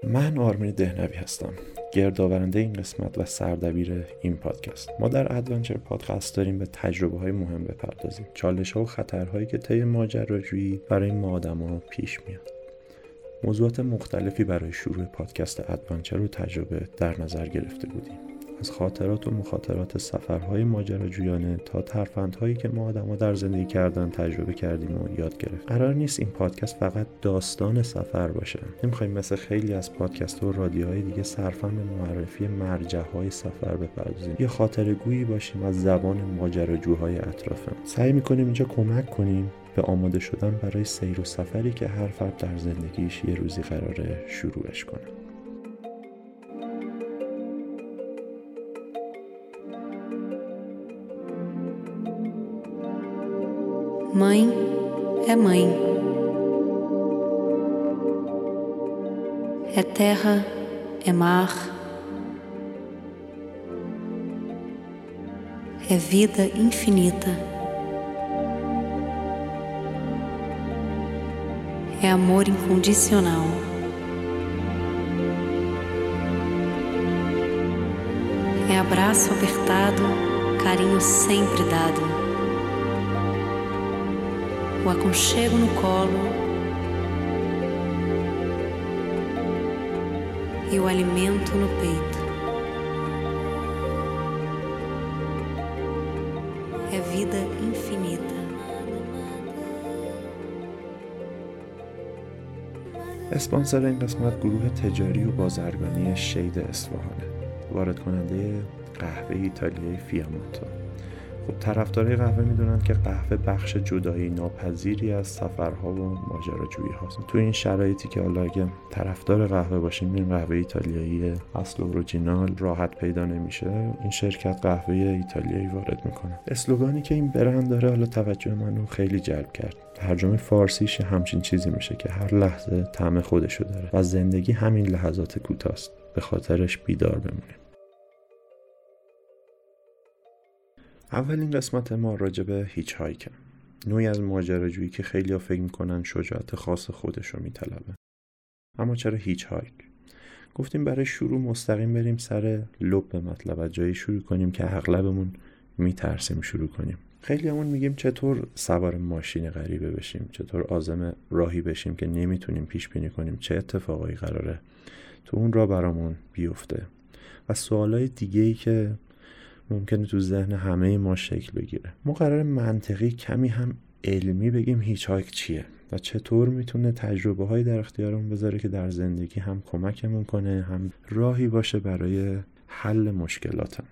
من آرمین دهنوی هستم، گردآورنده این قسمت و سردبیر این پادکست. ما در ادونچر پادکست داریم به تجربه‌های مهم بپردازیم، چالش‌ها و خطرهایی که طی ماجراجویی برای ما آدم‌ها پیش میاد. موضوعات مختلفی برای شروع پادکست ادونچر رو تجربه در نظر گرفته بودیم. از خاطرات و مخاطرات سفرهای ماجراجویانه تا ترفندهایی که ما آدم‌ها در زندگی کردن تجربه کردیم و یاد گرفتیم. قرار نیست این پادکست فقط داستان سفر باشه. نمی‌خوایم مثل خیلی از پادکست و رادیوهای دیگه صرفاً به معرفی مرجع‌های سفر بپردازیم. یه خاطره‌گویی باشیم از زبان ماجراجوهای اطرافمون. سعی می‌کنیم اینجا کمک کنیم به آماده شدن برای سیر و سفری که هر فرد در زندگیش یه روزی قراره شروعش کنه. Mãe é mãe, é terra, é mar, é vida infinita, é amor incondicional, é abraço apertado, carinho sempre dado. O aconchego no colo e o alimento no peito. É vida infinita. اسپانسر این قسمت گروه تجاری و بازرگانی شید اصفهانه، وارد کننده قهوه ایتالیایی فیامونتا. خب طرفدارای قهوه میدونن که قهوه بخش جدایی ناپذیری از سفرها و ماجراجویی هاست. تو این شرایطی که حالا اگه طرفدار قهوه باشیم، این قهوه ایتالیایی اصل اورجینال راحت پیدا نمیشه، این شرکت قهوه ایتالیایی وارد میکنه. اسلوگانی که این برند داره حالا توجه منو خیلی جلب کرد. ترجمه فارسیش همچین چیزی میشه که هر لحظه طعم خودشو داره و زندگی همین لحظات کوتاست، به خاطرش بیدار بمونیم. اولین قسمت ما راجع به هیچ هایکه، نوعی از ماجراجویی که خیلی‌ها فکر می‌کنن شجاعت خاص خودشو میطلبه. اما چرا هیچ هایک؟ گفتیم برای شروع مستقیم بریم سر لب مطلب، از جایی شروع کنیم که اغلبمون میترسیم شروع کنیم. خیلیامون میگیم چطور سوار ماشین غریبه بشیم، چطور عازم راهی بشیم که نمیتونیم پیش بینی کنیم چه اتفاقایی قراره تو اون راه برامون بیفته و سوالای دیگه‌ای که ممکنه تو ذهن همه ما شکل بگیره. ما قرار منطقی کمی هم علمی بگیم هیچ هایک چیه و چطور میتونه تجربه هایی در اختیارمون بذاره که در زندگی هم کمکمون کنه، هم راهی باشه برای حل مشکلاتم.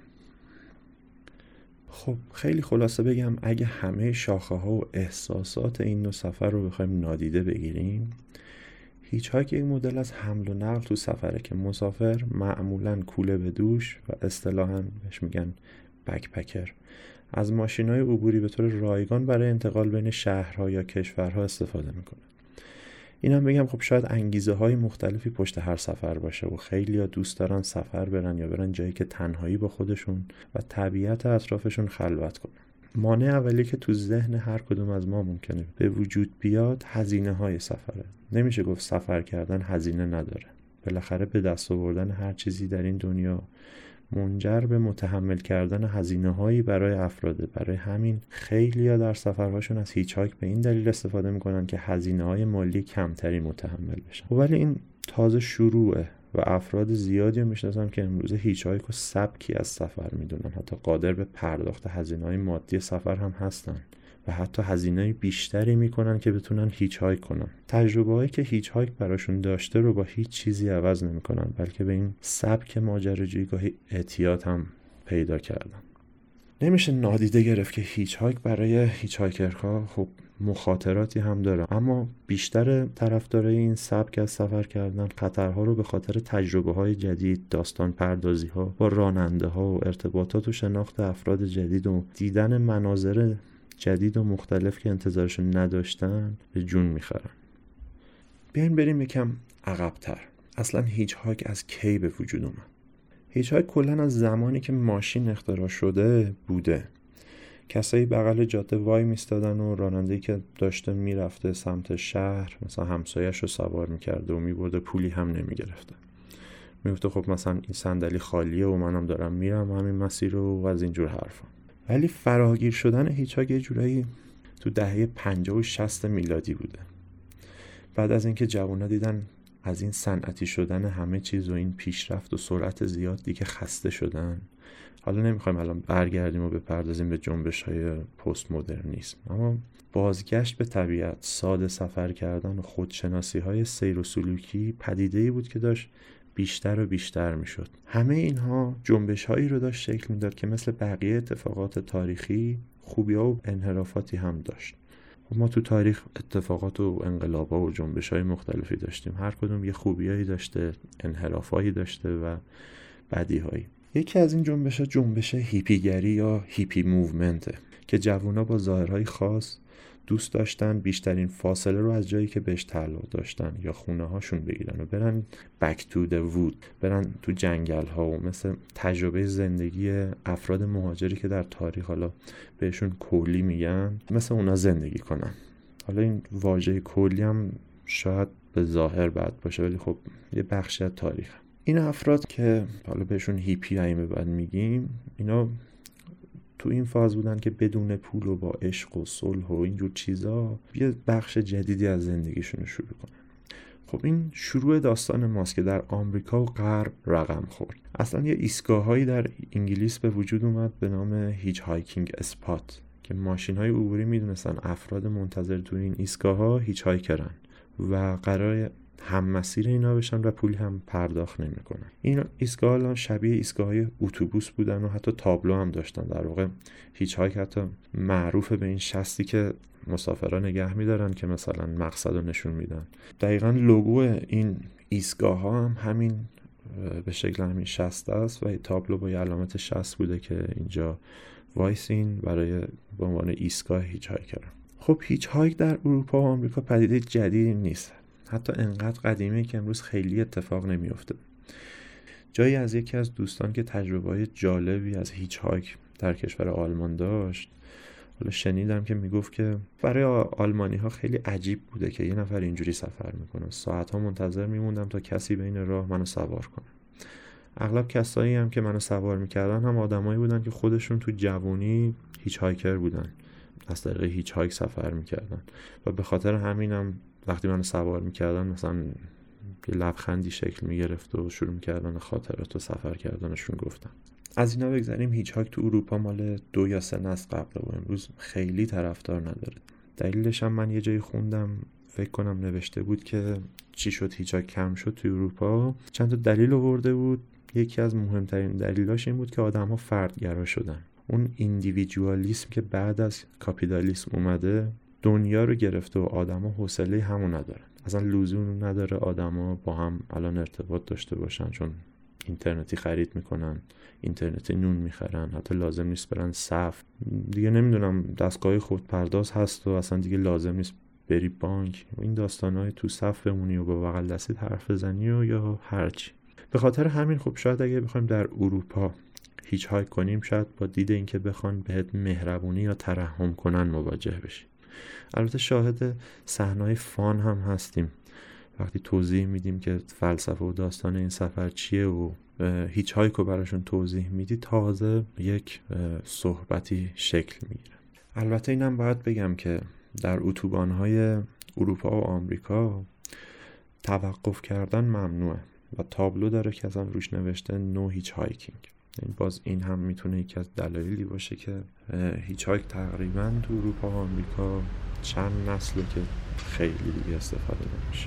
خب خیلی خلاصه بگم، اگه همه شاخه ها و احساسات این نوع سفر رو بخوایم نادیده بگیریم، هیچ هایک یک مدل از حمل و نقل تو سفره که مسافر معمولاً کوله به دوش و اصطلاحاً بهش میگن بکپکر از ماشین‌های عبوری به طور رایگان برای انتقال بین شهرها یا کشورها استفاده میکنه. اینم بگم خب شاید انگیزه های مختلفی پشت هر سفر باشه و خیلی‌ها دوست دارن سفر برن یا برن جایی که تنهایی با خودشون و طبیعت اطرافشون خلوت کنن. مانع اولی که تو ذهن هر کدوم از ما ممکنه به وجود بیاد هزینه های سفره. نمیشه گفت سفر کردن هزینه نداره. بالاخره به دست آوردن هر چیزی در این دنیا منجر به متحمل کردن هزینه هایی برای افراده. برای همین خیلی‌ها در سفرهاشون از هیچ هایک به این دلیل استفاده میکنن که هزینه های مالی کمتری متحمل بشن. ولی این تازه شروعه و افراد زیادی رو میشناسم که امروزه هیچ هایک رو سبکی از سفر میدونن، حتی قادر به پرداخت هزینه‌های مادی سفر هم هستن و حتی هزینه‌های بیشتری میکنن که بتونن هیچ هایک کنن. تجربه‌هایی که هیچ هایک براشون داشته رو با هیچ چیزی عوض نمیکنن، بلکه به این سبک ماجراجویی گاهی اعتیاد هم پیدا کردن. نمیشه نادیده گرفت که هیچ هایک برای هیچ هایکرها خب مخاطراتی هم داره، اما بیشتر طرفدارای این سبک از سفر کردن خطرها رو به خاطر تجربه‌های جدید، داستان پردازی‌ها با راننده‌ها و ارتباطات و شناخت افراد جدید و دیدن مناظر جدید و مختلف که انتظارشون نداشتن به جون میخورن. بیاین بریم یکم عقب‌تر. اصلا هیچ هایک از کی به وجود اومد؟ هیچ هایک کلاً از زمانی که ماشین اختراع شده بوده کسایی بغل جاده وای میستادن و راننده‌ای که داشته میرفته سمت شهر مثلا همسایه‌اش رو سوار میکرده و میبرده، پولی هم نمیگرفته. میگفته خب مثلا این صندلی خالیه و منم دارم میرم همین مسیر رو و از اینجور حرفا. ولی فراگیر شدن هیچ‌هاگ یه جورایی تو دهه 50 و 60 میلادی بوده. بعد از اینکه جوونا دیدن از این صنعتی شدن همه چیز و این پیشرفت و سرعت زیاد دیگه خسته شدن. حالا نمیخوایم الان برگردیم و بپردازیم به جنبش‌های پست مدرنیسم، اما بازگشت به طبیعت، ساده سفر کردن و خودشناسی‌های سیر و سلوکی پدیده‌ای بود که داشت بیشتر و بیشتر میشد. همه اینها جنبش‌هایی رو داشت شکل میداد که مثل بقیه اتفاقات تاریخی خوبی‌ها و انحرافاتی هم داشت. ما تو تاریخ اتفاقات و انقلاب‌ها و جنبش‌های مختلفی داشتیم، هر کدوم یه خوبیایی داشته، انحرافایی داشته و بدیهایی. یکی از این جنبش‌ها جنبش هیپیگری یا هیپی موومنته که جوونا با ظاهرهای خاص دوست داشتن بیشترین فاصله رو از جایی که بهش تعلق داشتن یا خونه هاشون بگیرن و برن بک تو د وود، برن تو جنگل ها و مثل تجربه زندگی افراد مهاجری که در تاریخ حالا بهشون کولی میگن، مثل اونا زندگی کنن. حالا این واژه کولی هم شاید به ظاهر بد باشه ولی خب یه بخشی از تاریخ. این افراد که حالا بهشون هیپی به بعد میگیم، اینا تو این فاز بودن که بدون پول و با عشق و صلح و اینجور چیزا یه بخش جدیدی از زندگیشون رو شروع کنن. خب این شروع داستان ماست که در آمریکا و غرب رقم خورد. اصلا یه ایستگاهایی در انگلیس به وجود اومد به نام هیچ هایکینگ اسپات که ماشین‌های عبوری میدونستن افراد منتظر تو این ایستگاه‌ها هیچ هایکرن و قراره هم مسیر اینا بشن و پولی هم پرداخت نمیکنن. این ایستگاه‌ها شبیه ایستگاه‌های اتوبوس بودن و حتی تابلو هم داشتن. در واقع هیچ هایک حتی معروفه به این شستی که مسافرها نگه میدارن که مثلا مقصد رو نشون میدن. دقیقاً لوگو این ایستگاه‌ها هم همین به شکل همین شست است و تابلو با یه علامت شست بوده که اینجا وایسین برای به عنوان ایستگاه هیچ هایکر. خب هیچ هایک در اروپا و آمریکا پدیده جدیدی نیست. حتی انقدر قدیمی که امروز خیلی اتفاق نمیفته. جایی از یکی از دوستان که تجربه‌های جالبی از هیچ هایک در کشور آلمان داشت، حالا شنیدم که میگفت که برای آلمانی‌ها خیلی عجیب بوده که یه نفر اینجوری سفر میکنه. ساعت‌ها منتظر میموندم تا کسی بین راه منو سوار کنه. اغلب کسایی هم که منو سوار میکردن هم آدمایی بودن که خودشون تو جوانی هیچ هایکر بودن، از طریق هیچ هایک سفر میکردن و به خاطر همینم وقتی منو سوار میکردن مثلا یه لبخندی شکل میگرفت و شروع میکردن خاطرات و سفر کردنشون گفتن. از اینا بگذاریم هیچ هایک تو اروپا مال 2 یا 3 نسل قبله و امروز خیلی طرفدار نداره. دلیلش هم من یه جایی خوندم، فکر کنم نوشته بود که چی شد هیچ هایک کم شد تو اروپا. چند تا دلیل آورده بود. یکی از مهمترین دلیلاش این بود که آدم‌ها فردگرا شدن. اون ایندیویدوالیسم که بعد از کاپیتالیسم اومده دنیا رو گرفته و آدما حوصله همو ندارن. اصلا لزوم نداره آدما با هم الان ارتباط داشته باشن، چون اینترنتی خرید میکنن، اینترنتی نون میخرن، حتی لازم نیست برن صف. دیگه نمیدونم دستگاه خودپرداز هست و اصلا دیگه لازم نیست بری بانک. این داستانای تو صف بمونی و با بغل دستت حرف بزنی و یا هرچی. به خاطر همین خب شاید اگه بخوایم در اروپا هیچ هایک کنیم شاید با دید اینکه بخوان بهت مهربونی یا ترحم کنن مواجه بشی. البته شاهد صحنه‌های فان هم هستیم وقتی توضیح میدیم که فلسفه و داستان این سفر چیه و هیچ هایک رو براشون توضیح میدی، تازه یک صحبتی شکل میگیره. البته اینم باید بگم که در اتوبان‌های اروپا و آمریکا توقف کردن ممنوعه و تابلو داره که اصلا روش نوشته نو هیچ هایکینگ. باز این هم میتونه یکی از دلایلی باشه که هیچ هایک تقریبا تو اروپا و آمریکا چند نسله که خیلی دیگه استفاده نمیشه.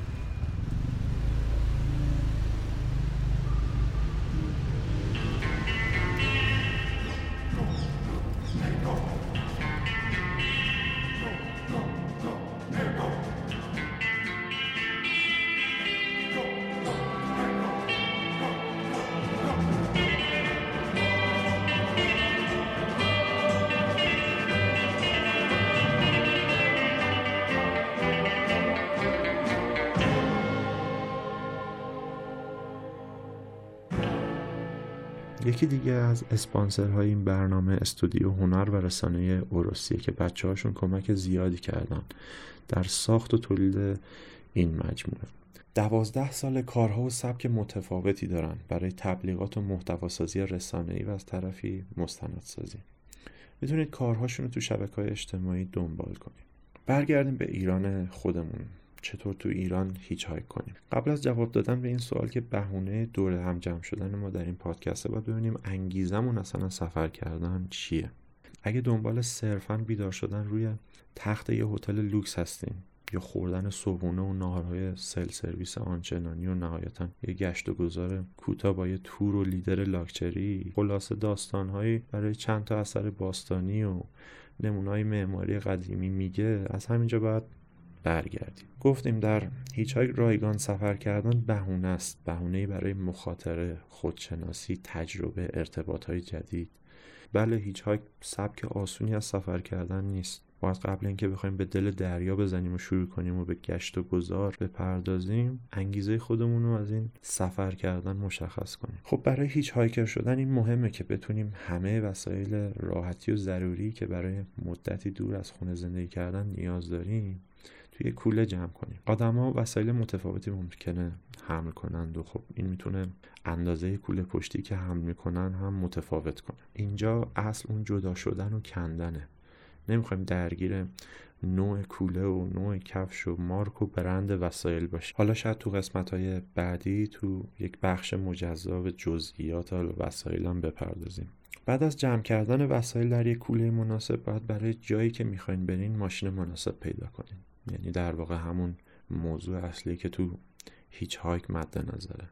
یکی دیگه از اسپانسرهای این برنامه استودیو هنر و رسانه اوروسیه که بچه‌هاشون کمک زیادی کردن در ساخت و تولید این مجموعه. 12 سال کارها و سبک متفاوتی دارن برای تبلیغات و محتواسازی رسانه‌ای و از طرفی مستندسازی. میتونید کارهاشون رو تو شبکه‌های اجتماعی دنبال کنید. برگردیم به ایران خودمون. چطور تو ایران هیچ هایک کنیم؟ قبل از جواب دادن به این سوال که بهونه دور هم جمع شدن ما در این پادکسته، باید ببینیم انگیزمون اصلا سفر کردن چیه. اگه دنبال صرفاً بیدار شدن روی تخت یه هتل لوکس هستین یا خوردن صبحونه و ناهارهای سل سرویس آنچنانی و نهایتاً یه گشت و گذار کوتاه با یه تور و لیدر لاکچری، خلاصه داستانهایی برای چند تا اثر باستانی و نمونه‌های معماری قدیمی میگه، از همینجا باید برگردیم. گفتیم در هیچ هایک رایگان سفر کردن بهونه است، بهونه‌ای برای مخاطره، خودشناسی، تجربه، ارتباطهای جدید. بله، هیچ هایک سبک آسونی از سفر کردن نیست. باید قبل اینکه بخوایم به دل دریا بزنیم و شروع کنیم و به گشت و گذار بپردازیم، انگیزه خودمون رو از این سفر کردن مشخص کنیم. خب برای هیچ هایکر شدن این مهمه که بتونیم همه وسایل راحتی و ضروری که برای مدتی دور از خونه زندگی کردن نیاز داریم توی کوله جمع کنیم. آدما وسایل متفاوتی ممکنه حمل کنند و خب این میتونه اندازه کوله پشتی که حمل میکنن هم متفاوت کنه. اینجا اصل اون جدا شدن و کندنه. نمیخوایم درگیر نوع کوله و نوع کفش و مارک و برند وسایل باشیم. حالا شاید تو قسمت‌های بعدی تو یک بخش مجزا به جزئیات وسایل هم بپردازیم. بعد از جمع کردن وسایل در یک کوله مناسب، باید برای جایی که میخواین برین ماشین مناسب پیدا کنین. یعنی در واقع همون موضوع اصلی که تو هیچ هایک مد نظره.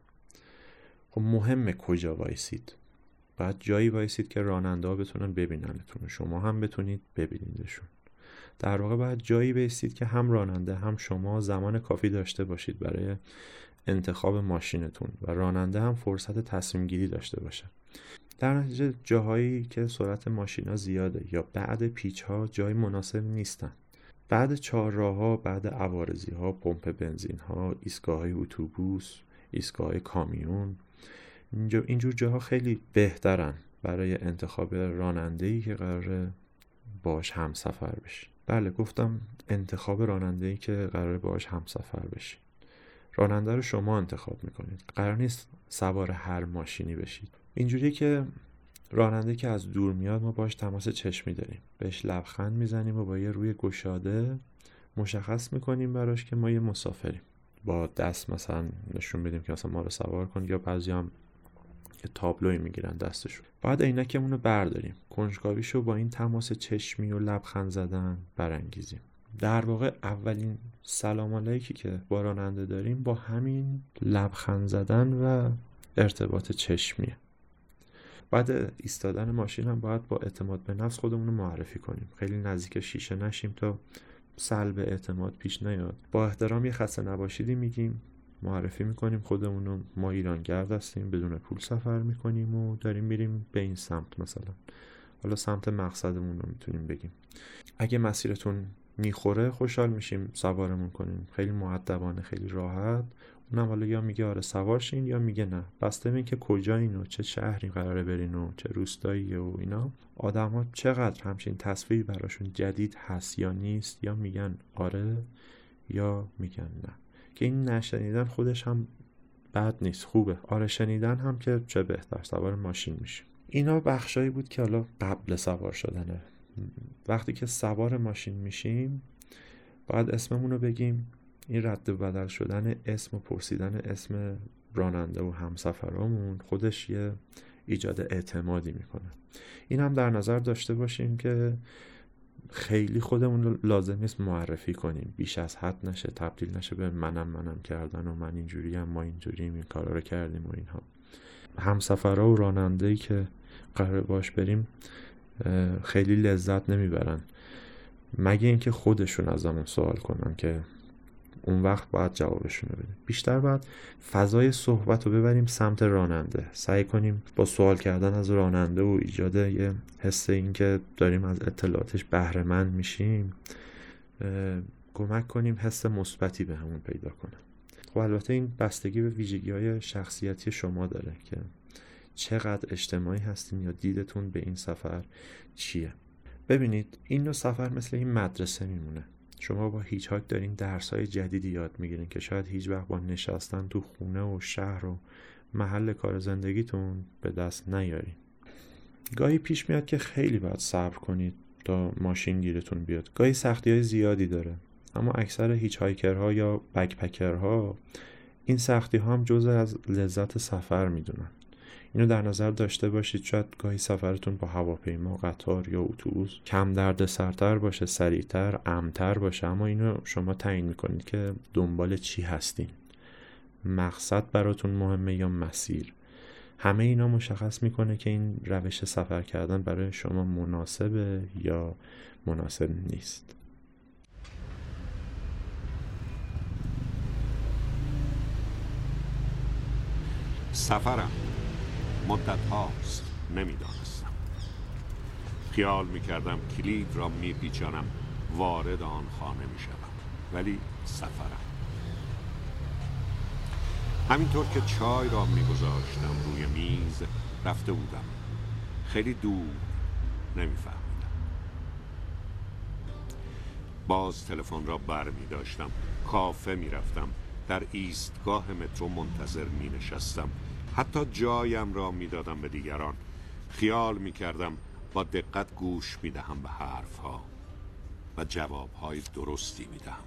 خب مهمه کجا وایسید. باید جایی وایسید که راننده‌ها بتونن ببیننتون، شما هم بتونید ببینیدشون. در واقع باید جایی وایسید که هم راننده هم شما زمان کافی داشته باشید برای انتخاب ماشینتون و راننده هم فرصت تصمیم گیری داشته باشه. در نتیجه جاهایی که سرعت ماشینا زیاده یا بعد پیچ‌ها جای مناسب نیستن، بعد چهارراه‌ها، بعد عوارضی‌ها، پمپ بنزین‌ها، ایستگاه‌های اتوبوس، ایستگاه‌های کامیون، اینجور جاها خیلی بهترن برای انتخاب راننده‌ای که قراره باهاش همسفر بشی. بله، گفتم انتخاب راننده‌ای که قراره باهاش همسفر بشی. راننده رو شما انتخاب میکنید. قرار نیست سوار هر ماشینی بشید. اینجوریه که راننده که از دور میاد ما باهاش تماس چشمی داریم، بهش لبخند میزنیم و با یه روی گشاده مشخص میکنیم براش که ما یه مسافریم. با دست مثلا نشون بدیم که مثلا ما رو سوار کن، یا بعضی هم یه تابلوی میگیرن دستشون. بعد عینکمون رو برداریم، کنجکاویشو با این تماس چشمی و لبخند زدن برانگیزیم. در واقع اولین سلام علیکی که با راننده داریم با همین لبخند زدن و ارتباط چشمیه. بعد ایستادن ماشین هم باید با اعتماد به نفس خودمون رو معرفی کنیم. خیلی نزدیک شیشه نشیم تا سلب اعتماد پیش نیاد. با احترام یه خسته نباشیدی میگیم، معرفی میکنیم خودمون رو، ما ایرانگرد هستیم، بدون پول سفر میکنیم و داریم میریم به این سمت، مثلا حالا سمت مقصدمون رو میتونیم بگیم. اگه مسیرتون میخوره خوشحال میشیم سوارمون کنیم، خیلی مؤدبانه، خیلی راحت. اونم حالا یا میگه آره سوار شین یا میگه نه، بسته به اینکه کجایین و چه شهری قراره برین و چه روستاییه و اینا. آدم‌ها چقدر همچین تصویری براشون جدید هست یا نیست، یا میگن آره یا میگن نه. که این نشنیدن خودش هم بد نیست، خوبه. آره شنیدن هم که چه بهتر، سوار ماشین میشیم. اینا بخشایی بود که حالا قبل سوار شدنه. وقتی که سوار ماشین میشیم باید اسممون رو بگیم. این رد و بدل شدن اسم و پرسیدن اسم راننده و همسفرامون خودش یه ایجاد اعتمادی میکنه. این هم در نظر داشته باشیم که خیلی خودمون لازم نیست معرفی کنیم، بیش از حد نشه، تبدیل نشه به منم کردن و من اینجوریم، ما اینجوریم، این کارا رو کردیم و اینها. همسفرها و راننده‌ای که قرار باش بریم خیلی لذت نمیبرن مگه اینکه خودشون ازمون سوال کنن که اون وقت باید جوابشون رو بدیم. بیشتر باید فضای صحبت رو ببریم سمت راننده، سعی کنیم با سوال کردن از راننده و ایجاد یه حس این که داریم از اطلاعاتش بهره مند میشیم کمک کنیم حس مثبتی به همون پیدا کنه. خب البته این بستگی به ویژگی‌های شخصیتی شما داره که چقدر اجتماعی هستین یا دیدتون به این سفر چیه. ببینید این نوع سفر مثل این مدرسه میمونه. شما با هیچ‌هاک دارین درس‌های جدیدی یاد میگیرین که شاید هیچ وقت با نشستن تو خونه و شهر و محل کار زندگیتون به دست نیارین. گاهی پیش میاد که خیلی باید صبر کنید تا ماشین گیرتون بیاد. گاهی سختی‌های زیادی داره، اما اکثر هیچ‌هایکرها یا بکپکرها این سختی‌ها هم جزء از لذت سفر میدونن. اینو در نظر داشته باشید. شاید گاهی سفرتون با هواپیما، قطار یا اتوبوس کم دردسرتر باشه، سریعتر، امن‌تر باشه، اما اینو شما تعیین میکنید که دنبال چی هستین. مقصد براتون مهمه یا مسیر؟ همه اینا مشخص میکنه که این روش سفر کردن برای شما مناسبه یا مناسب نیست. سفرم مدت هاست نمیدانستم. خیال میکردم کلید را میپیچانم وارد آن خانه میشوم، ولی سفرم. همینطور که چای را میگذاشتم روی میز رفته بودم، خیلی دور، نمیفهمیدم. باز تلفن را بر میداشتم، کافه میرفتم، در ایستگاه مترو منتظر مینشستم، حتی جایم را میدادم به دیگران. خیال میکردم با دقت گوش میدهم به حرفها و جوابهای درستی میدهم.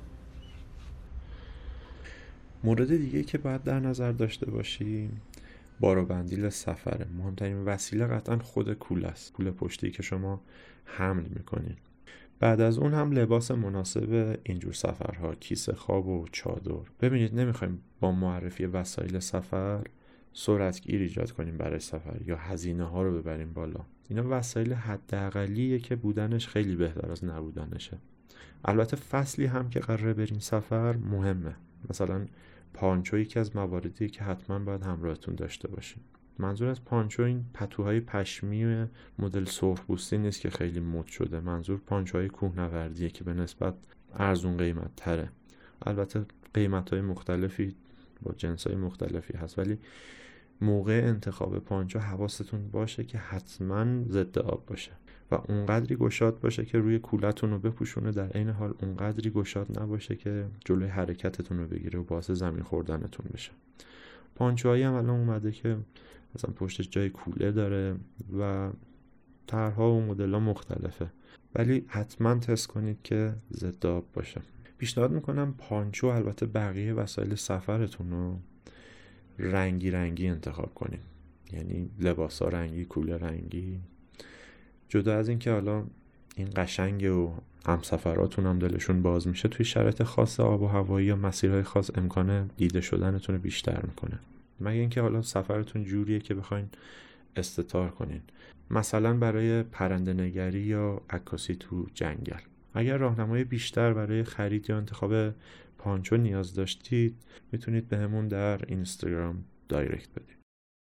مورد دیگه که باید در نظر داشته باشیم بار و بندیل سفره. مهمترین وسیله قطعا خود کوله است، کوله پشتی که شما حمل میکنین. بعد از اون هم لباس مناسب اینجور سفرها، کیسه خواب و چادر. ببینید نمیخوایم با معرفی وسایل سفر سرعتگیر ایجاد کنیم برای سفر یا هزینه ها رو ببریم بالا. اینا وسایل حداقلیه که بودنش خیلی بهتر از نبودنشه. البته فصلی هم که قراره بریم سفر مهمه. مثلا پانچو یکی از مواردیه که حتما باید همراهتون داشته باشین. منظور از پانچو این پتوهای پشمی مدل سرخپوستی نیست که خیلی مد شده. منظور پانچوهای کوهنوردیه که به نسبت ارزون قیمت تره. البته قیمت‌های مختلفی با جنس‌های مختلفی هست، ولی موقع انتخاب پانچو حواستون باشه که حتما ضد آب باشه و اونقدری گشاد باشه که روی کولتون رو بپوشونه، در عین حال اونقدری گشاد نباشه که جلوی حرکتتون رو بگیره و باعث زمین خوردنتون بشه. پانچوهایی هم الان اومده که مثلا پشتش جای کوله داره و طرح‌ها و مدل‌ها مختلفه، ولی حتما تست کنید که ضد آب باشه. پیشنهاد میکنم پانچو، البته بقیه وسایل سفرتون رو رنگی رنگی انتخاب کنید. یعنی لباسا رنگی، کوله رنگی. جدا از این که حالا این قشنگه و همسفراتون هم دلشون باز میشه، توی شرایط خاص آب و هوایی یا مسیرهای خاص امکان دیده شدنتون رو بیشتر میکنه. مگه اینکه حالا سفرتون جوریه که بخواین استتار کنین، مثلا برای پرنده نگری یا عکاسی تو جنگل. اگر راهنمای بیشتر برای خرید یا انتخاب پانچو نیاز داشتید، میتونید بهمون در اینستاگرام دایرکت بدید.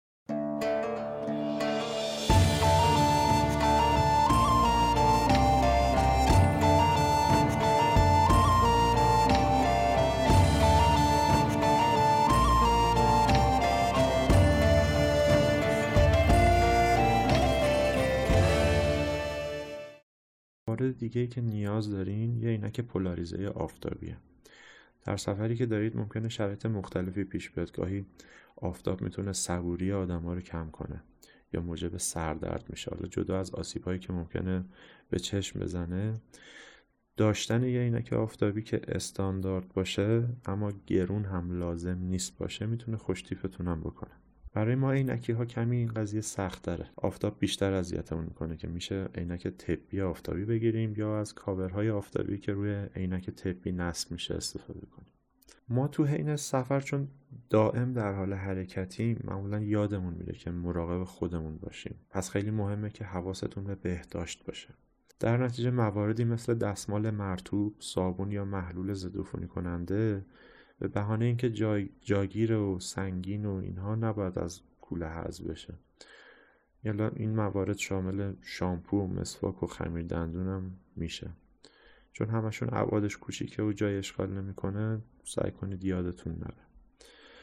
مورد دیگه‌ای که نیاز دارین یه عینک پولاریزه آفتابیه. در سفری که دارید ممکنه شرایط مختلفی پیش بیاد. گاهی آفتاب میتونه صبوری آدم‌ها رو کم کنه یا موجب سردرد میشه. حالا جدا از آسیب‌هایی که ممکنه به چشم بزنه، داشتن یه عینک آفتابی که استاندارد باشه اما گرون هم لازم نیست باشه میتونه خوش‌تیپتون هم بکنه. برای ما عینکی‌ها کمی این قضیه سخت داره. آفتاب بیشتر اذیتمون میکنه که میشه عینک طبی آفتابی بگیریم یا از کاورهای آفتابی که روی عینک طبی نصب میشه استفاده کنیم. ما تو حین سفر چون دائم در حال حرکتیم، معمولا یادمون میره که مراقب خودمون باشیم. پس خیلی مهمه که حواستون به بهداشت باشه. در نتیجه مواردی مثل دستمال مرطوب، صابون یا محلول ضدعفونی کننده به بهانه اینکه جاگیر و سنگین و اینها نباید از کوله حذف بشه. یعنی این موارد شامل شامپو و مسواک و خمیر دندون هم میشه. چون همشون ابعادش کوچیکه و جای اشغال نمیکنه، سعی کنید یادتون نره.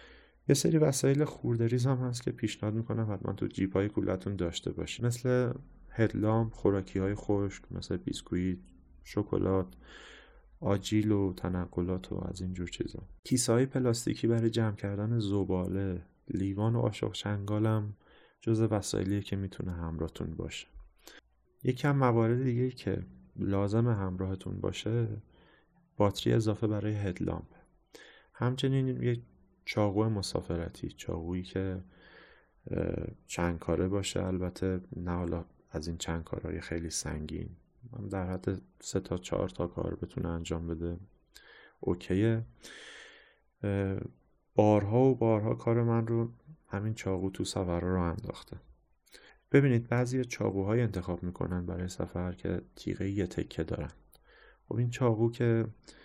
یه سری وسایل خورده‌ریز هم هست که پیشنهاد میکنم حتما تو جیب‌های کولتون داشته باشید، مثل هدلامپ، خوراکی‌های خشک مثل بیسکویت، شکلات، آجیل و تنقلات و از اینجور چیزا. کیسه‌های پلاستیکی برای جمع کردن زباله، لیوان و قاشق چنگالم جزو وسایلیه که میتونه همراهتون باشه. یکم موارد دیگه که لازم همراهتون باشه، باتری اضافه برای هدلامپ. همچنین یک چاقو مسافرتی، چاقویی که چند کاره باشه، البته نه حالا از این چند کارهای خیلی سنگین، در حد 3 تا 4 تا کار بتونه انجام بده اوکیه. بارها و بارها کار من رو همین چاقو تو سفرها رو انداخته. ببینید بعضی چاقوهای انتخاب میکنن برای سفر که تیغه یه تکه دارن. خب این چاقو که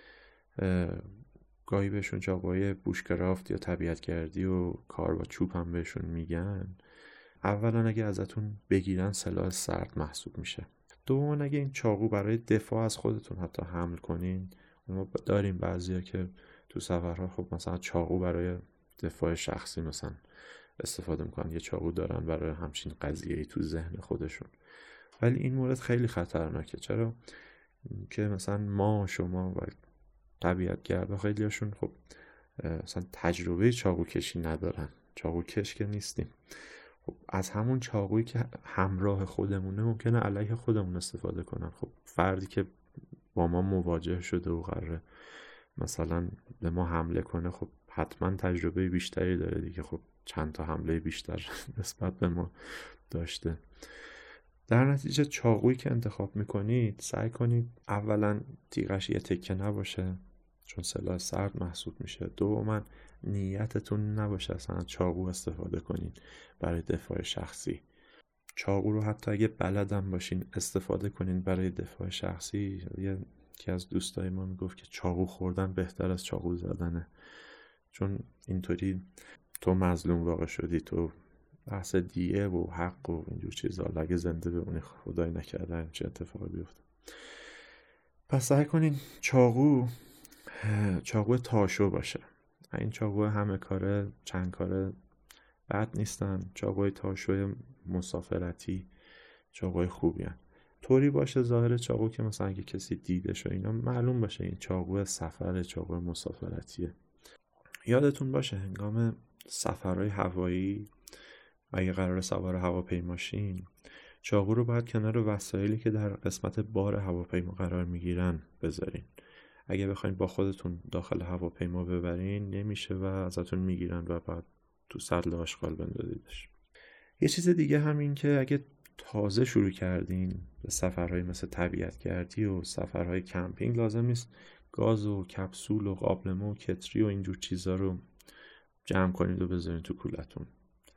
گاهی بهشون چاقوهای بوشکرافت یا طبیعتگردی و کار با چوب هم بهشون میگن، اولا اگه ازتون بگیرن سلاح سرد محسوب میشه. دوم اگه این چاقو برای دفاع از خودتون حتی حمل کنین، ما داریم بعضیا که تو سفرها خب مثلا چاقو برای دفاع شخصی مثلا استفاده میکنن، یه چاقو دارن برای همچین قضیه‌ای تو ذهن خودشون. ولی این مورد خیلی خطرناکه. چرا؟ که مثلا ما، شما و طبیعتگردا خیلی هاشون خب مثلا تجربه چاقو کشی ندارن، چاقو کش که نیستیم. خب از همون چاقویی که همراه خودمونه ممکنه علیه خودمون استفاده کنن. خب فردی که با ما مواجه شده و قراره مثلا به ما حمله کنه، خب حتما تجربه بیشتری داره دیگه، خب چند تا حمله بیشتر نسبت به ما داشته. در نتیجه چاقویی که انتخاب میکنید سعی کنید اولا تیغش یه تکه نباشه چون سلاح سرد محسوب میشه. دوما نیتتون نباشه اصلا چاقو استفاده کنید برای دفاع شخصی. چاقو رو حتی اگه بلدم باشین استفاده کنین برای دفاع شخصی. یکی از دوستای ما میگفت که چاقو خوردن بهتر از چاقو زدنه، چون اینطوری تو مظلوم واقع شدی، تو بحث دیه و حق و اینجور چیزا اگه زنده بمونی خدای نکرده چه اتفاقی بیفته. پس سعی کنین چاقو تاشو باشه. این چاقو همه کاره چند کاره بد نیستن، چاقوی تاشوی مسافرتی چاقوی خوبی هن. طوری باشه ظاهر چاقو که مثلا اگه کسی دیده شو اینا معلوم باشه این چاقو سفر، چاقو مسافرتیه. یادتون باشه هنگام سفرهای هوایی اگه قرار سوار هواپیماشین، چاقو رو باید کنار وسایلی که در قسمت بار هواپیما قرار میگیرن بذارین. اگه بخواین با خودتون داخل هواپیما ببرین نمیشه و ازتون میگیرن و بعد تو سطل آشغال بندازیدش. یه چیز دیگه همین که اگه تازه شروع کردین به سفرهای مثل طبیعتگردی و سفرهای کمپینگ، لازم نیست گاز و کپسول و قابلمه و کتری و اینجور چیزا رو جمع کنید و بذارین تو کولتون.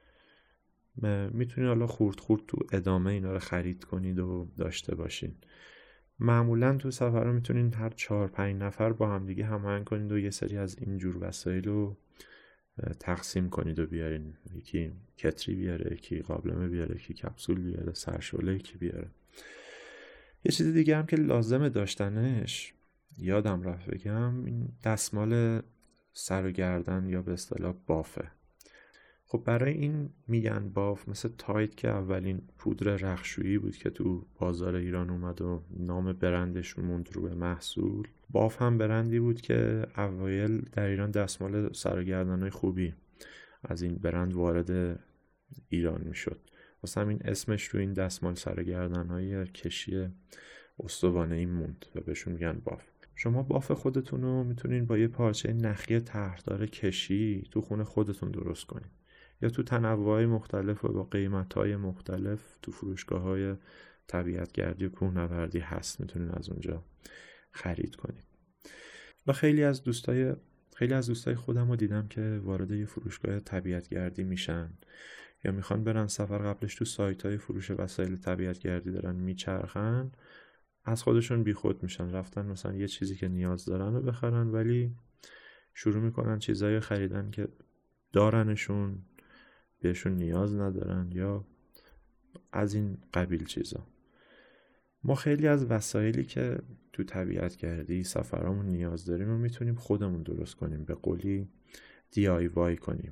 میتونید حالا خورد تو ادامه اینا رو خرید کنید و داشته باشین. معمولا تو سفرها میتونید هر 4-5 نفر با هم دیگه هماهنگ کنید و یه سری از اینجور وسایل رو تقسیم کنید و بیارین. یکی کتری بیاره، یکی قابلمه بیاره، یکی کپسول بیاره، سرشوله یکی بیاره. یه چیز دیگه هم که لازمه داشتنش، یادم رفت بگم، این دستمال سر و گردن یا به اصطلاح بافه. خب برای این میگن باف، مثل تایت که اولین پودر رختشویی بود که تو بازار ایران اومد و نام برندش موند رو به محصول. باف هم برندی بود که اوایل در ایران دستمال سر و گردن‌های خوبی از این برند وارد ایران میشد. واسه همین اسمش رو این دستمال سر و گردن‌های کشی استوانه‌ای موند و بهشون میگن باف. شما باف خودتون رو میتونین با یه پارچه نخی طرحدار کشی تو خونه خودتون درست کنین، یا تو تنوع‌های مختلف و با قیمت‌های مختلف تو فروشگاه‌های طبیعتگردی و کوهنوردی هست، میتونین از اونجا خرید کنید. و خیلی از دوستای خودم رو دیدم که وارد یه فروشگاه طبیعتگردی میشن یا میخوان برن سفر، قبلش تو سایت‌های فروش وسایل طبیعتگردی دارن میچرخن، از خودشون بیخود میشن، رفتن مثلا یه چیزی که نیاز دارن رو بخرن ولی شروع میکنن چیزایی خریدن که دارنشون بهشون نیاز ندارن یا از این قبیل چیزا. ما خیلی از وسایلی که تو طبیعتگردی سفرامون نیاز داریم و میتونیم خودمون درست کنیم، به قولی DIY کنیم.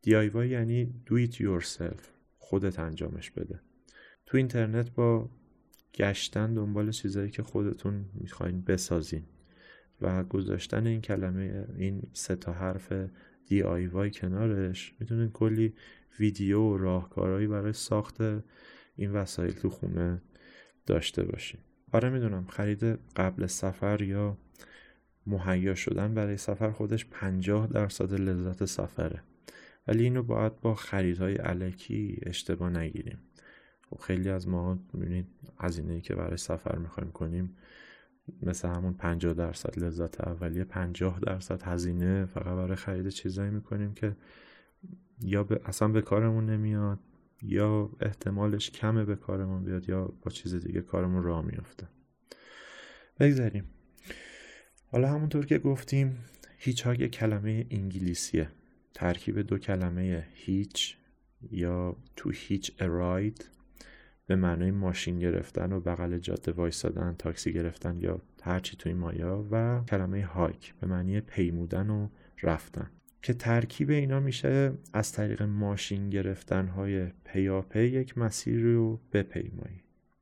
DIY یعنی do it yourself، خودت انجامش بده. تو اینترنت با گشتن دنبال چیزایی که خودتون میخواین بسازین و گذاشتن این کلمه، این 3 حرف DIY کنارش، میتونین کلی ویدیو و راهکارهایی برای ساخت این وسایل تو خونه داشته باشین. آره میدونم خرید قبل سفر یا مهیا شدن برای سفر خودش 50% لذت سفره، ولی اینو باید با خریدهای الکی اشتباه نگیریم. خب خیلی از ما میبینید هزینه‌ای که برای سفر میخوایم کنیم مثل همون 50% لذت اولیه 50% هزینه فقط برای خرید چیزایی میکنیم که یا اصلا به کارمون نمیاد، یا احتمالش کمه به کارمون بیاد، یا با چیز دیگه کارمون راه میفته. بگذاریم. حالا همونطور که گفتیم هیچ‌هاگ یک کلمه انگلیسیه، ترکیب 2 کلمه هیچ یا تو هیچ اراید به معنای ماشین گرفتن و بغل جاده وایسادن، تاکسی گرفتن یا هر چی توی مایا، و کلمه هایک به معنی پیمودن و رفتن، که ترکیب اینا میشه از طریق ماشین گرفتن های پیاپی یک مسیر رو بپیمایی.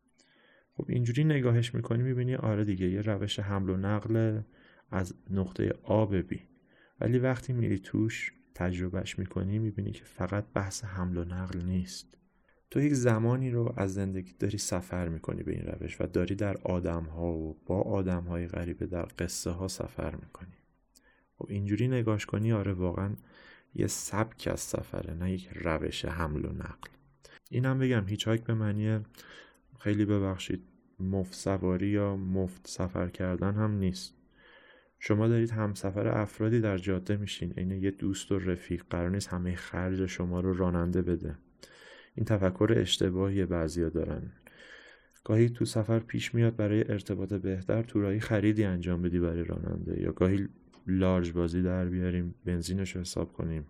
خب اینجوری نگاهش میکنی میبینی آره دیگه یه روش حمل و نقل از نقطه A به B، ولی وقتی میری توش تجربهش میکنی میبینی که فقط بحث حمل و نقل نیست. تو یک زمانی رو از زندگی داری سفر میکنی به این روش و داری در آدم‌ها و با آدم‌های غریبه در قصه ها سفر میکنی. خب اینجوری نگاش کنی آره واقعا یه سبک از سفره، نه یک روش حمل و نقل. اینم بگم هیچ‌هایک به معنی خیلی ببخشید مفت سواری یا مفت سفر کردن هم نیست. شما دارید همسفر افرادی در جاده میشین، این یه دوست و رفیق، قرار نیست همه خرج شما رو راننده بده. این تفکر اشتباهی بعضیا دارن. گاهی تو سفر پیش میاد برای ارتباط بهتر تورایی خریدی انجام بدی برای راننده، یا گاهی لارج بازی در بیاریم بنزینش رو حساب کنیم،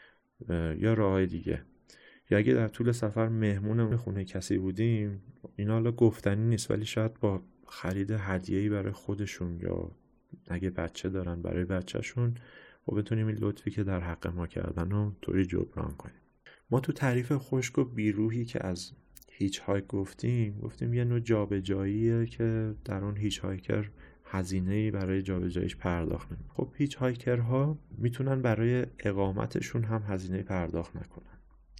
یا راههای دیگه. یا اگه در طول سفر مهمون خونه کسی بودیم، اینا حالا گفتنی نیست ولی شاید با خرید هدیه‌ای برای خودشون یا اگه بچه دارن برای بچهشون و بتونیم این لطفی که در حق ما کردن رو طوری جبران کنیم. ما تو تعریف خشک و بیروحی که از هیچ هایک گفتیم یه نوع جابجاییه که در اون هیچ هایکر هزینه‌ای برای جابجاییش پرداخت نمی‌کنه. خب هیچ هایکرها میتونن برای اقامتشون هم هزینه پرداخت نکنن.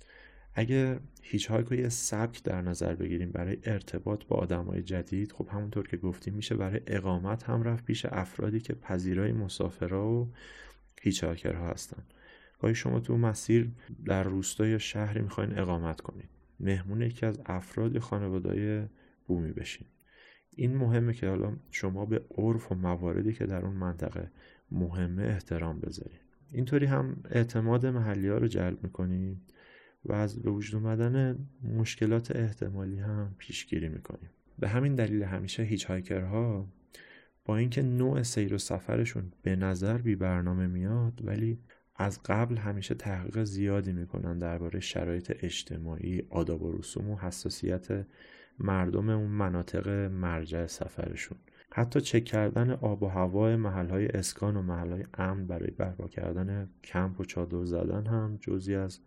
اگه هیچ هایک رو یه سبک در نظر بگیریم برای ارتباط با آدمای جدید، خب همونطور که گفتیم میشه برای اقامت هم رفت پیش افرادی که پذیرای مسافرها و هیچ هایکرها هستن. گاهی شما تو مسیر در روستا یا شهری میخواین اقامت کنید، مهمون یکی از افراد خانواده‌های بومی بشین. این مهمه که حالا شما به عرف و مواردی که در اون منطقه مهمه احترام بذارید. اینطوری هم اعتماد محلی‌ها رو جلب میکنید و از به وجود اومدن مشکلات احتمالی هم پیشگیری میکنیم. به همین دلیل همیشه هیچ هایکرها با اینکه نوع سیر و سفرشون به نظر بی برنامه میاد، ولی از قبل همیشه تحقیق زیادی میکنن درباره شرایط اجتماعی، آداب و رسوم و حساسیت مردم اون مناطق مرجع سفرشون. حتی چک کردن آب و هوای محلهای اسکان و محلهای امن برای برپا کردن کمپ و چادر زدن هم جزئی از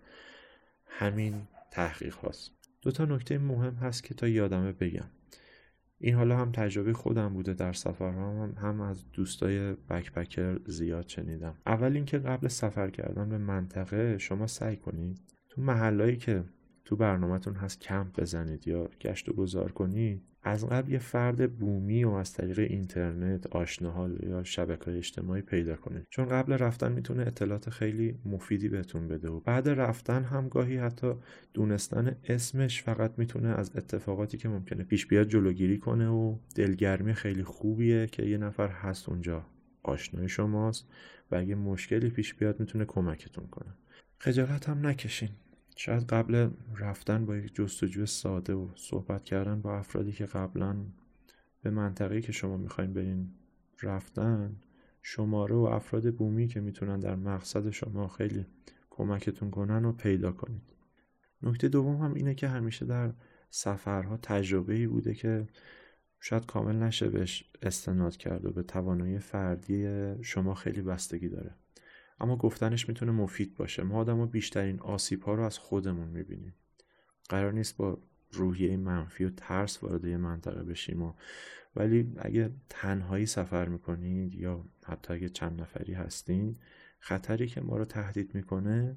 همین تحقیق هاست. 2 نکته مهم هست که تا یادمه بگم. این حالا هم تجربه خودم بوده در سفرها، هم از دوستای بکپکر زیاد شنیدم. اول اینکه قبل سفر کردن به منطقه شما سعی کنید تو محلهایی که تو برنامه‌تون هست کمپ بزنید یا گشت و گذار کنید، از قبل یه فرد بومی و از طریق اینترنت آشناها یا شبکه‌های اجتماعی پیدا کنید، چون قبل رفتن میتونه اطلاعات خیلی مفیدی بهتون بده و بعد رفتن هم گاهی حتی دونستن اسمش فقط میتونه از اتفاقاتی که ممکنه پیش بیاد جلوگیری کنه و دلگرمی خیلی خوبیه که یه نفر هست اونجا آشنای شماست و اگه مشکلی پیش بیاد میتونه کمکتون کنه. خجالت هم نکشین. شاید قبل رفتن با یک جستجوی ساده و صحبت کردن با افرادی که قبلا به منطقه‌ای که شما میخواین برین رفتن، شماره و افراد بومی که میتونن در مقصد شما خیلی کمکتون کنن و پیدا کنید. نکته دوم هم اینه که همیشه در سفرها تجربه‌ای بوده که شاید کامل نشه بهش استناد کرد و به توانایی فردی شما خیلی بستگی داره. اما گفتنش میتونه مفید باشه. ما آدم‌ها بیشترین آسیب‌ها رو از خودمون میبینیم. قرار نیست با روحیه منفی و ترس وارد یه منطقه بشیم ولی اگه تنهایی سفر میکنید یا حتی اگه چند نفری هستین، خطری که ما رو تهدید میکنه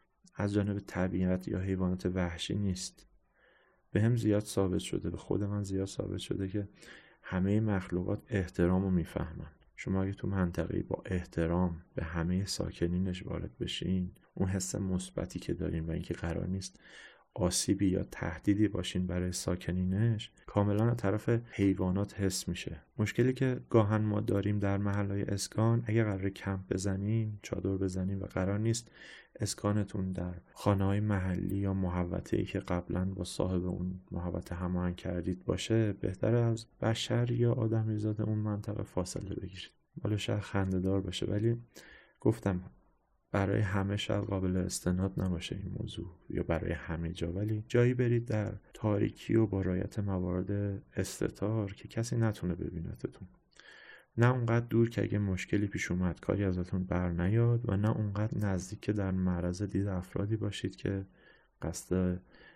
از جانب طبیعت یا حیوانات وحشی نیست. به هم زیاد ثابت شده، به خود من زیاد ثابت شده که همه مخلوقات احترام رو میفهمن. شما اگه تو منطقه‌ای با احترام به همه ساکنینش وارد بشین، اون حس مثبتی که دارین و اینکه قرار نیست آسیبی یا تهدیدی باشین برای ساکنینش، کاملا از طرف حیوانات حس میشه. مشکلی که گاهن ما داریم در محلهای اسکان، اگه قرار کمپ بزنیم، چادر بزنیم و قرار نیست اسکانتون در خانه‌های محلی یا محوطه‌ای که قبلا با صاحب اون محوطه هماهنگ کردید باشه، بهتره از بشر یا آدمیزاد اون منطقه فاصله بگیرید. حالا شاید خنده‌دار باشه ولی گفتم برای همه شاید قابل استناد نباشه این موضوع یا برای همه جا، ولی جایی برید در تاریکی و با رعایت موارد استتار که کسی نتونه ببینتتون. نه اونقدر دور که اگه مشکلی پیش اومد کاری ازتون بر نیاد و نه اونقدر نزدیک که در معرض دید افرادی باشید که قصد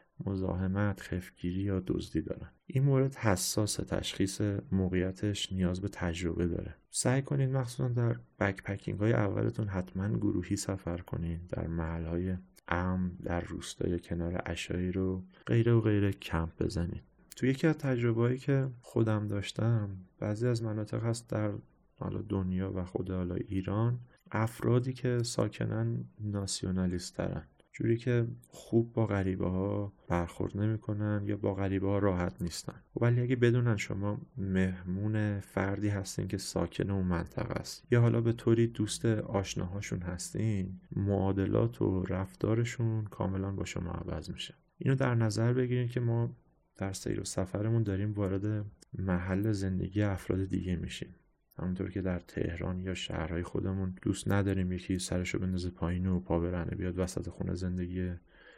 مزاحمت، خفتگیری یا دزدی دارن. این مورد حساس، تشخیص موقعیتش نیاز به تجربه داره. سعی کنید مخصوصا در بکپکینگ های اولتون حتما گروهی سفر کنید، در محل های امن، در روستای کنار عشایر و غیره کمپ بزنید. تو یکی از تجربه‌هایی که خودم داشتم، بعضی از مناطق هست در دنیا و خود ایران، افرادی که ساکنن ناسیونالیست ترن، جوری که خوب با غریبه ها برخورد نمی کنن یا با غریبه ها راحت نیستن. ولی اگه بدونن شما مهمون فردی هستین که ساکن اون منطقه است یا حالا به طوری دوست آشناهاشون هستین، معادلات و رفتارشون کاملا با شما عوض میشه. اینو در نظر بگیرید که ما در سیر و سفرمون داریم وارد محل زندگی افراد دیگه میشیم. همونطور که در تهران یا شهرهای خودمون دوست نداریم یکی سرشو بندازه پایین و پا برهنه بیاد وسط خونه زندگی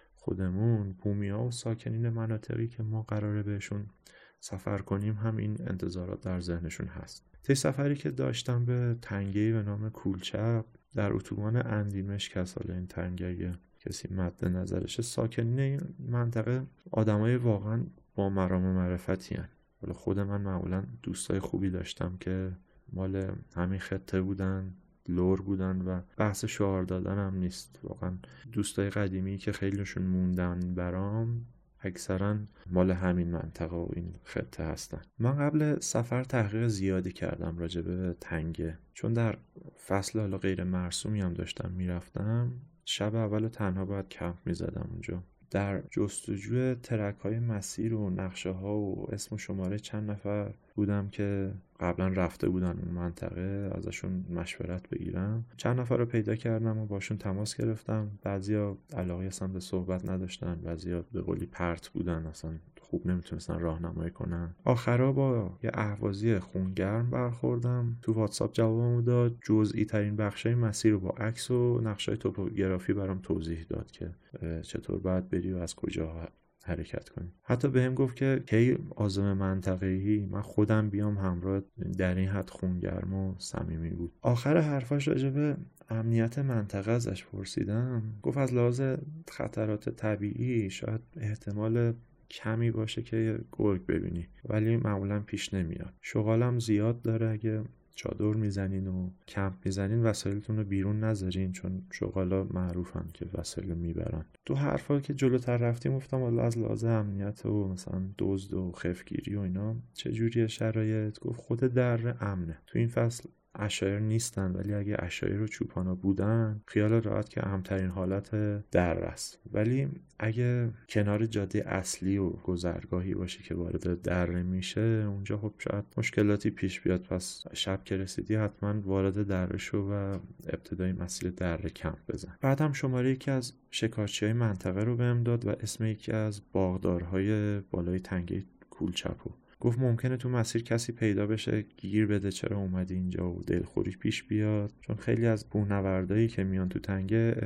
خودمون، بومی‌ها و ساکنین مناطقی که ما قراره بهشون سفر کنیم هم این انتظارات در ذهنشون هست. طی سفری که داشتم به تنگه‌ای به نام کولچپ در اتوبان اندیمشک، حالا این تنگه کسی مد نظرشه، ساکنین این منطقه آدمای واقعا با مرام و معرفتی هن. حالا خود من معمولا دوستای خوبی داشتم که مال همین خطه بودن، لور بودن و بحث شعار دادن هم نیست. واقعا دوستای قدیمی که خیلیشون موندن برام اکثرا مال همین منطقه و این خطه هستن. من قبل سفر تحقیق زیادی کردم راجع به تنگه، چون در فصل حالا غیر مرسومی هم داشتم میرفتم. شب اول تنها باید کمپ میزدم اونجا. در جستجوی ترک‌های مسیر و نقشه‌ها و اسم و شماره چند نفر بودم که قبلا رفته بودن اون منطقه، ازشون مشورت بگیرم. چند نفر رو پیدا کردم و باشون تماس گرفتم. بعضیا علاقه اصلا به صحبت نداشتن، بعضیا به قولی پرت بودن، اصلا خوب نمیتونستن راهنمایی کنن. آخرا با یه اهوازی خونگرم برخوردم. تو واتساپ جوابمو داد، جزئی ترین بخشای مسیر رو با عکس و نقشه‌های توپوگرافی برام توضیح داد که چطور باید بری و از کجا حرکت کنی. حتی بهم گفت که کی عازم منطقه‌ای من خودم بیام همراه. در این حد خونگرم و صمیمی بود. آخر حرفاش راجع به امنیت منطقه ازش پرسیدم. گفت از لحاظ خطرات طبیعی شاید احتمال کمی باشه که گرگ ببینی، ولی معمولا پیش نمیاد. شغالم زیاد داره، اگه چادر میزنین و کمپ میزنین وسایلتون رو بیرون نذارین، چون شغالا معروفن که وسایل میبرن. تو حرفا که جلوتر رفتیم گفتم والا از لحاظ امنیت و مثلا دزد و خفتگیری و اینا چجوریه شرایط؟ گفت خود در امنه. تو این فصل عشایر نیستن، ولی اگه عشایر و چوپانا بودن خیال راحت که امن‌ترین حالت در است. ولی اگه کنار جاده اصلی و گذرگاهی باشه که وارد در میشه، اونجا خب شاید مشکلاتی پیش بیاد. پس شب که رسیدی حتما وارد در شو و ابتدای مسیر در کمپ بزن. بعد هم شماره یکی از شکارچی‌های منطقه رو بهم داد و اسم یکی از باغدارهای بالای تنگه کولچپو. گفت ممکنه تو مسیر کسی پیدا بشه گیر بده چرا اومدی اینجا و دلخوری پیش بیاد، چون خیلی از کوهنوردایی که میان تو تنگه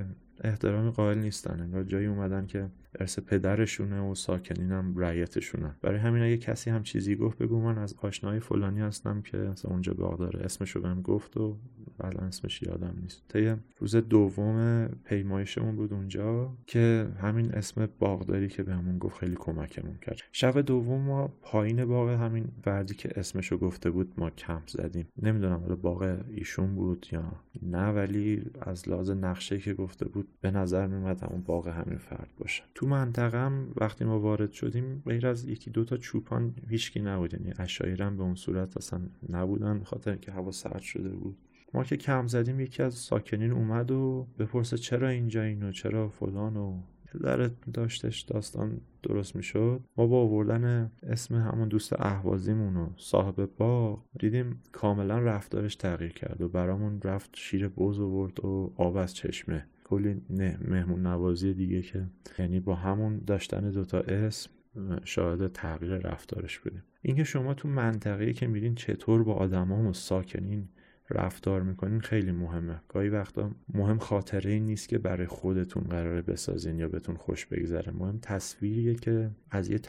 احترامی قائل نیستن، انگار جایی اومدن که ارث پدرشونه و ساکنین هم رعیتشونن. برای همین اگه کسی هم چیزی گفت بگو من از آشنای فلانی هستم که مثلا اونجا باغ داره، اسمشو بهم گفت و الان اسمش یادم نیست. طی روز دوم پیمایشمون بود اونجا که همین اسم باغداری که بهمون گفت خیلی کمکمون کرد. شب دوم ما پایین باغ همین وردی که اسمشو گفته بود ما کمپ زدیم. نمیدونم حالا باغ ایشون بود یا نه، ولی از لحاظ نقشه‌ای که گفته بود به نظر میومد اون باغ همین فرد باشه. تو منطقه‌ام وقتی ما وارد شدیم غیر از یکی دو تا چوپان هیچکی نبود، یعنی عشایرم به اون صورت اصلا نبودن به خاطر اینکه هوا سرد شده بود. ما که کم زدیم یکی از ساکنین اومد و بپرسه چرا اینجا اینو چرا فلان و در داشتش داستان درست میشد. ما با آوردن اسم همون دوست اهوازیمون و صاحب باغ دیدیم کاملا رفتارش تغییر کرد و برامون رفت شیر بز آورد و آب از چشمه، کلی مهمون نوازی دیگه که یعنی با همون داشتن دوتا اسم شاهد تغییر رفتارش بودیم. اینکه شما تو منطقه‌ای که میرین چطور با آدما و ساکنین رفتار میکنین خیلی مهمه. گاهی وقتا مهم خاطره این نیست که برای خودتون قراره بسازین یا بهتون خوش بگذره، مهم تصویریه که از یه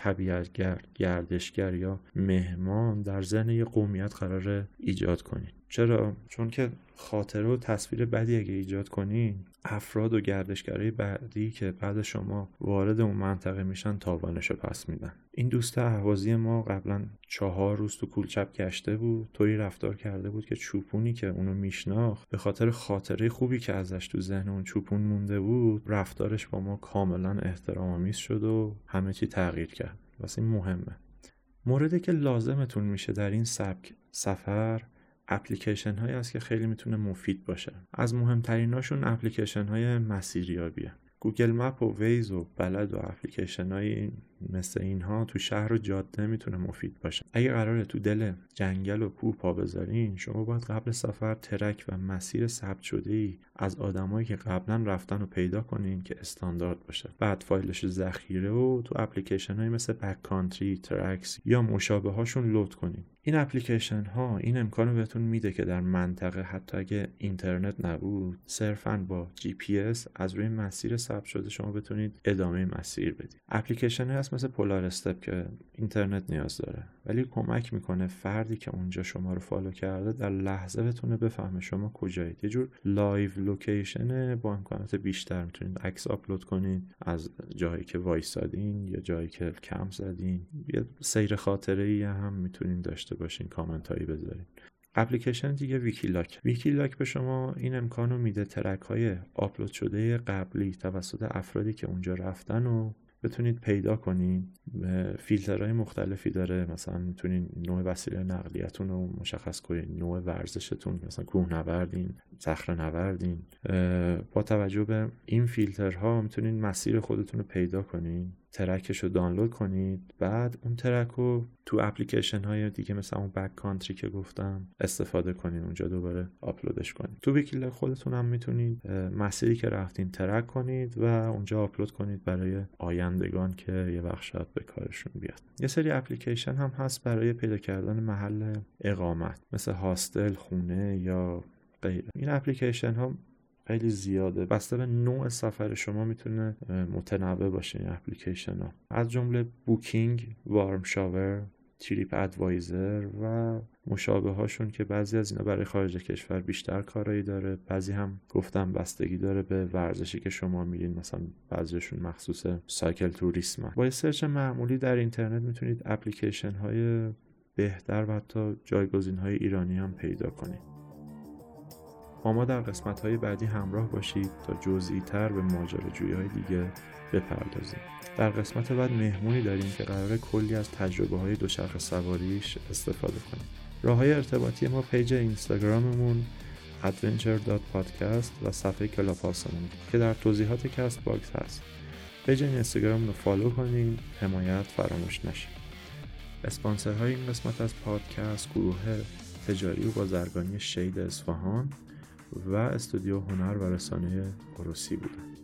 گردشگر یا مهمان در ذهن یه قومیت قراره ایجاد کنین. چرا؟ چون که خاطره و تصویر بدی اگه ایجاد کنین، افراد و گردشگرای بعدی که بعد شما وارد اون منطقه میشن تاوانشو پس میدن. این دوست اهوازی ما قبلا 4 روز تو کولچپ گشته بود، طوری رفتار کرده بود که چوپونی که اونو میشناخت به خاطر خاطره خوبی که ازش تو ذهن اون چوپون مونده بود رفتارش با ما کاملا احترام‌آمیز شد و همه چی تغییر کرد. واسه این مهمه. موردی که لازمتون میشه در این سبک سفر اپلیکیشن هایی هست که خیلی میتونه مفید باشه. از مهمتریناشون اپلیکیشن های مسیریابیه. گوگل مپ و ویز و بلد و اپلیکیشن های مثل اینها تو شهر و جاده میتونه مفید باشه. اگه قراره تو دل جنگل و کوه پا بذارین، شما باید قبل سفر ترک و مسیر ثبت شده‌ای از آدمایی که قبلا رفتن رو پیدا کنین که استاندارد باشه. بعد فایلش ذخیره و تو اپلیکیشن های مثل بک کانتری، ترکس یا مشابه هاشون لود کنین. این اپلیکیشن ها این امکانو بهتون میده که در منطقه حتی اگه اینترنت نبود، صرفاً با جی پی اس از روی مسیر ثبت شده شما بتونید ادامه مسیر بدید. اپلیکیشن هست مثل پولار استپ که اینترنت نیاز داره، ولی کمک میکنه فردی که اونجا شما رو فالو کرده در لحظه بتونه بفهمه شما کجایید. یه جور لایو لوکیشن با امکانات بیشتر. میتونید عکس آپلود کنید از جایی که وایسادین یا جایی که کمپ زدین. یه سیر خاطره‌ای هم میتونید داشته باشین، کامنت هایی بذارین. اپلیکیشن دیگه ویکیلاک به شما این امکانو میده ترک های آپلود شده قبلی توسط افرادی که اونجا رفتن و بتونید پیدا کنین. فیلترهای مختلفی داره، مثلا میتونین نوع وسیله نقلیتون رو مشخص کنین، نوع ورزشتون، مثلا کوهنوردین، صخره‌نوردین. با توجه به این فیلترها میتونین مسیر خودتون رو پیدا کنین، ترکش رو دانلود کنید، بعد اون ترک رو تو اپلیکیشن های دیگه مثل اون بک کانتری که گفتم استفاده کنین، اونجا دوباره آپلودش کنید. تو ویکیلاک خودتون هم میتونید مسیری که رفتین ترک کنید و اونجا آپلود کنید برای آیندگان که یه وقت شاید به کارشون بیاد. یه سری اپلیکیشن هم هست برای پیدا کردن محل اقامت مثل هاستل، خونه یا غیره. این اپلیکیشن ها خیلی زیاده، بسته به نوع سفر شما میتونه متنوع باشه. این اپلیکیشن ها از جمله بوکینگ، وارم شاور، تریپ ادوایزر و مشابه هاشون که بعضی از اینا برای خارج کشور بیشتر کارایی داره، بعضی هم گفتم بستگی داره به ورزشی که شما میرین، مثلا بعضیشون مخصوص سایکل توریسم. با سرچ معمولی در اینترنت میتونید اپلیکیشن های بهتر و حتی جایگزین های ایرانی هم پیدا کنید. با ما در قسمت‌های بعدی همراه باشید تا جزئی‌تر به ماجراجویی‌های دیگه بپردازیم. در قسمت بعد مهمونی داریم که قراره کلی از تجربه‌های دوچرخه سواریش استفاده کنیم. راه‌های ارتباطی ما پیج اینستاگراممون adventure.podcast و صفحه کلاب هاوسمون که در توضیحات کست باکس هست. پیج اینستاگرام رو فالو کنید، حمایت فراموش نشه. اسپانسرهای این قسمت از پادکست گروه تجاری و بازرگانی شید اصفهان و استودیو هنر و رسانه اروسی بودن.